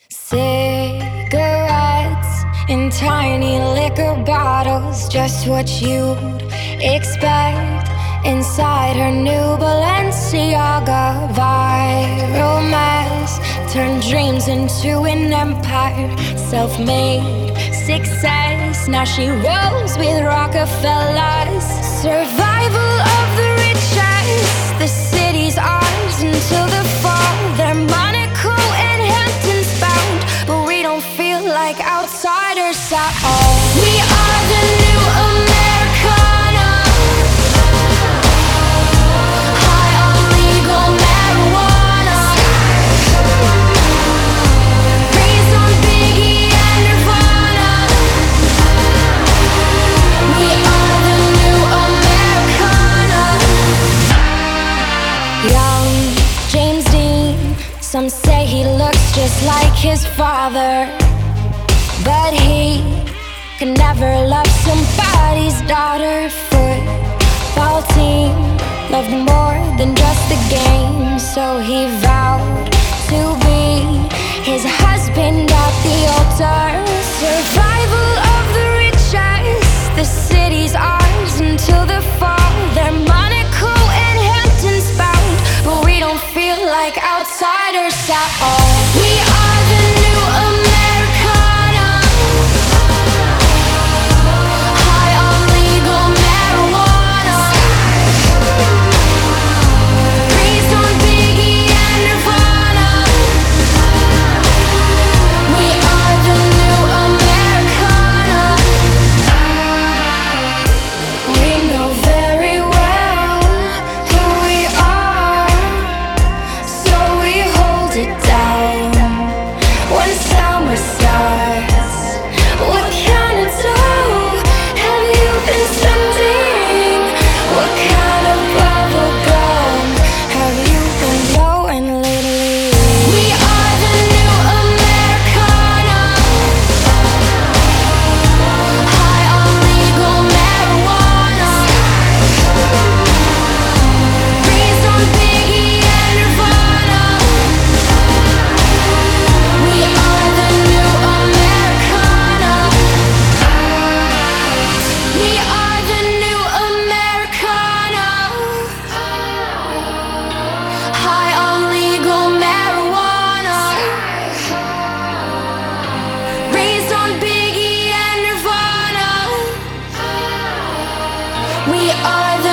Cigarettes in tiny liquor bottles, just what you'd expect inside her new Balenciaga. Viral mess turned dreams into an empire, self-made success. Now she rolls with Rockefellers. Survival of the richest, the city's ours until the fall. They're Monaco and Hamptons bound, but we don't feel like outsiders at all. We are the new Americana, high on legal marijuana, raised on Biggie and Nirvana. We are the new Americana. Young James Dean, some say he looks just like his father, but he could never love somebody's daughter. Football team loved more than just the game, so he vowed to be his husband at the altar. Survival of the richest, the city's ours until the fall. They're Monaco and Hamptons bound, but we don't feel like outsiders at all. We are the new Americana, high on legal marijuana, raised on Biggie and Nirvana. We are the new Americana. We know very well who we are, so we hold it down when summer starts. What kind of dough have you been spending? What kind of bubble gum have you been blowing lately? We are the new Americana, high on legal marijuana, raised on Biggie and Nirvana. We are the new Americana. We are the new Americana, high on legal marijuana, raised on Biggie and Nirvana. We are